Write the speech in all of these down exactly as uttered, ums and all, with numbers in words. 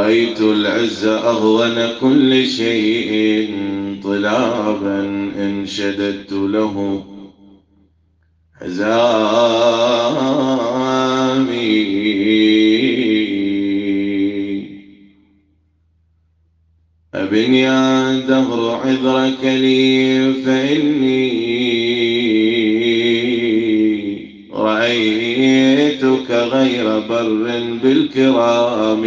رأيت العز أهون كل شيء طلابا إن شددت له حزامي. أبن يا دهر عذرك لي فإني رأيتك غير بر بالكرام،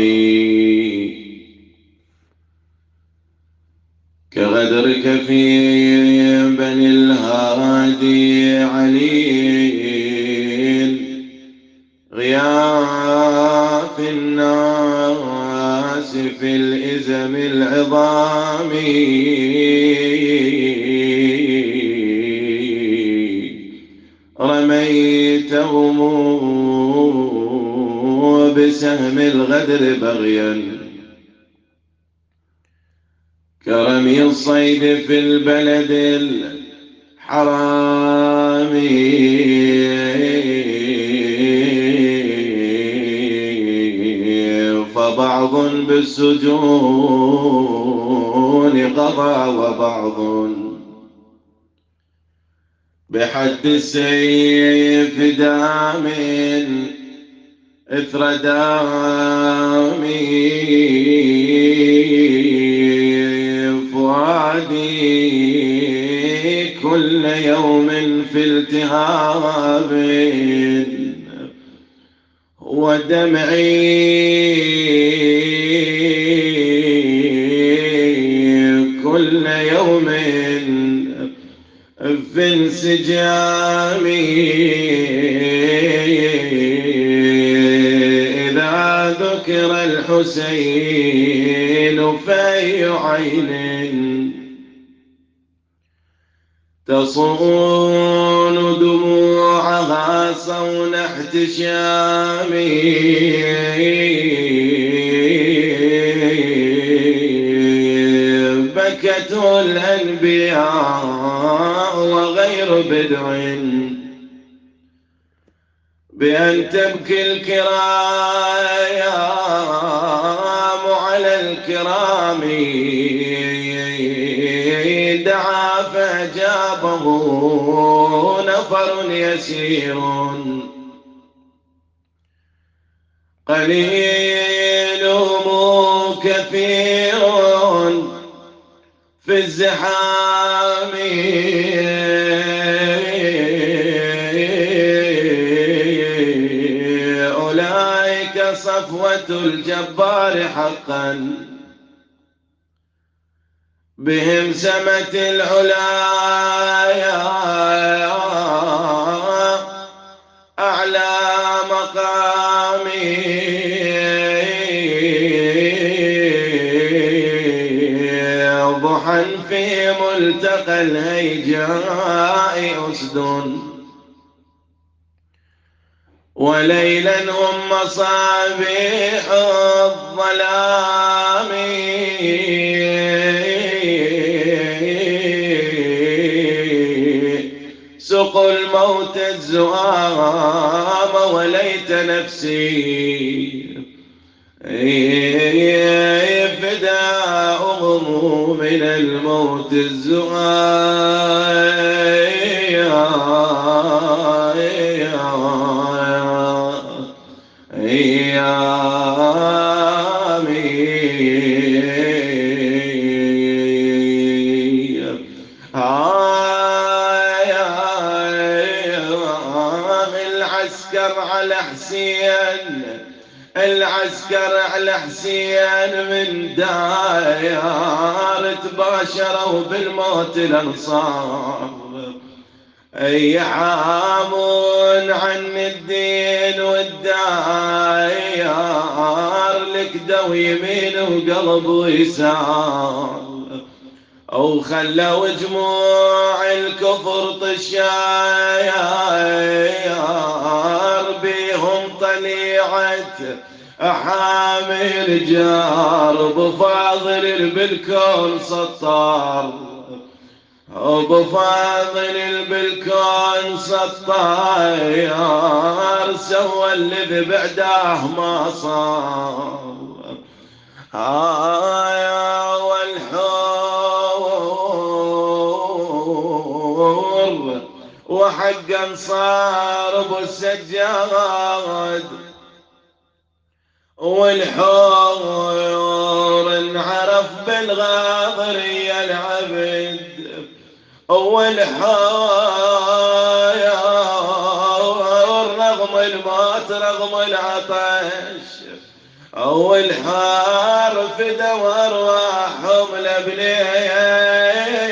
كغدرك في بني الهادي عليل، غياث الناس في الإزم العظام. رميتهم بسهم الغدر بغيا، كرمي الصيد في البلد الحرام. فبعض بالسجون قضى وبعض بحد السيف دام إثر دامي. فؤادي كل يوم في التهاب، ودمعي كل يوم في انسجامي. إذا ذكر الحسين في عين تصون دموعها صون احتشامي. بكت الأنبياء وغير بدع بأن تبكي الكرام على الكرام. دعا فأجابه نفر يسير، قليلهم كثير في الزحام. أولئك صفوة الجبار حقا، بهم سمت العلايا أعلى مقامي. ضحى في ملتقى الهيجاء أسد، وليلا هم مصابيح الظلام. سقوا الموت الزهام وليت نفسي فداؤهم من الموت العسكر على حسين، العسكر على حسين من داير تباشروا بالموت الانصار. اي عامون عن الدين والداير لكدوا يمين وقلب ويسار، او خلوا جموع الكفر طشاير بيهم طليعة حامل جار. بفاضل بالكون سطار، بفاضل بالكون سطار، سوى اللي بعده ما صار. هايا والحور وحقا صار ابو السجاد، والحور انعرف بالغاضر يا العبد، والحور رغم الموت رغم العطش، والحار فدوا ارواحهم لبنيه